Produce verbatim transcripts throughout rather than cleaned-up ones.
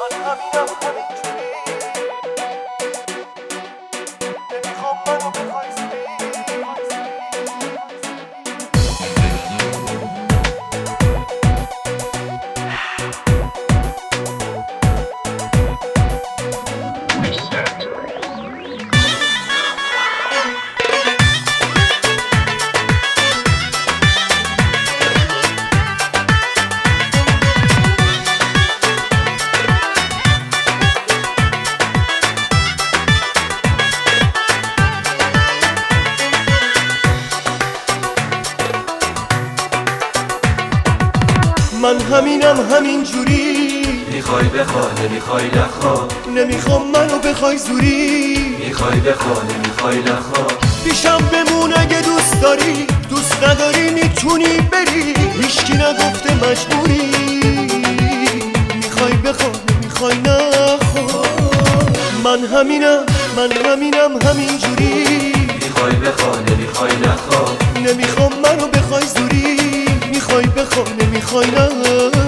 من همینم همینجوری نمیخوام منو بخوای زوری من همینم همینجوری میخوای بخوا نمیخوای نخوا نمیخوام منو بخوای زوری میخوای بخوا نمیخوای نخوا پیشم بمون اگه دوست داری دوست نداری میتونی بری هیچکی نگفته مجبوری میخوای بخوا نمیخوای نخوا من همینم من همینم همینجوری میخوای بخوا نمیخوای نخوا نمیخوام منو بخوای زوری میخوای بخوا نمیخوای نخوا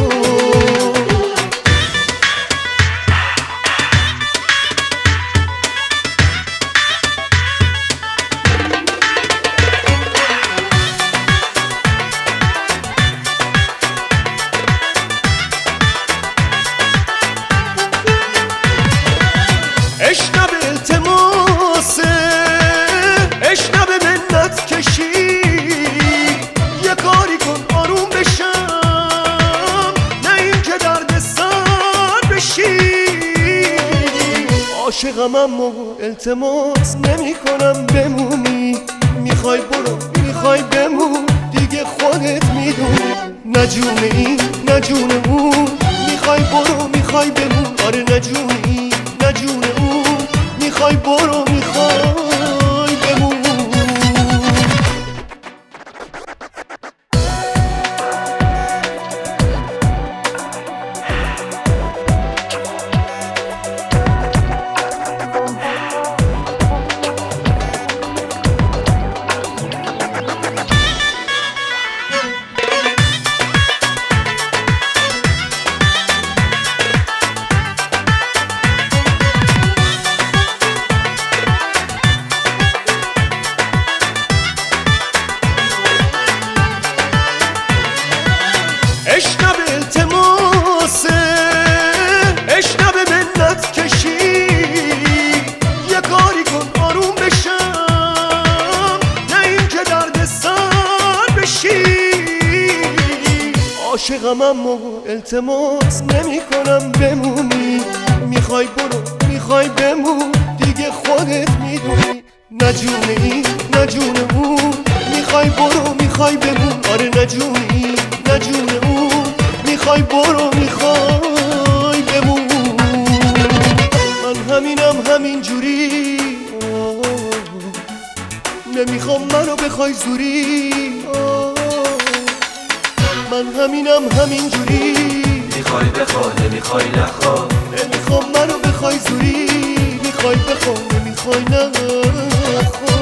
اشنب التماسه اشنب منت کشی یه کاری کن آروم بشم نه این که درد سر بشی عاشقم اما التماس نمی کنم بمونی میخوای برو میخوای بمون دیگه خودت میدونی نه جون این نه جون اون میخوای برو میخوای بمون آره نه جون این نه جون اون میخوای برو میخوای بمون اشنب التماسه اشنب منت کشی یه کاری کن آروم بشم نه این که درد سر بشی عاشقم اما التماس نمی کنم بمونی میخوای برو میخوای بمون دیگه خودت میدونی نه جون این نه جون اون میخوای برو میخوای بمون آره نه جون این نه جون اون میخوای برو میخوای بمون من همینم همینجوری نمیخوام منو بخوای زوری من همینم همینجوری میخوای بخوا نمیخوای نخوا نمیخوام منو بخوای زوری میخوای بخوا نمیخوای نخوا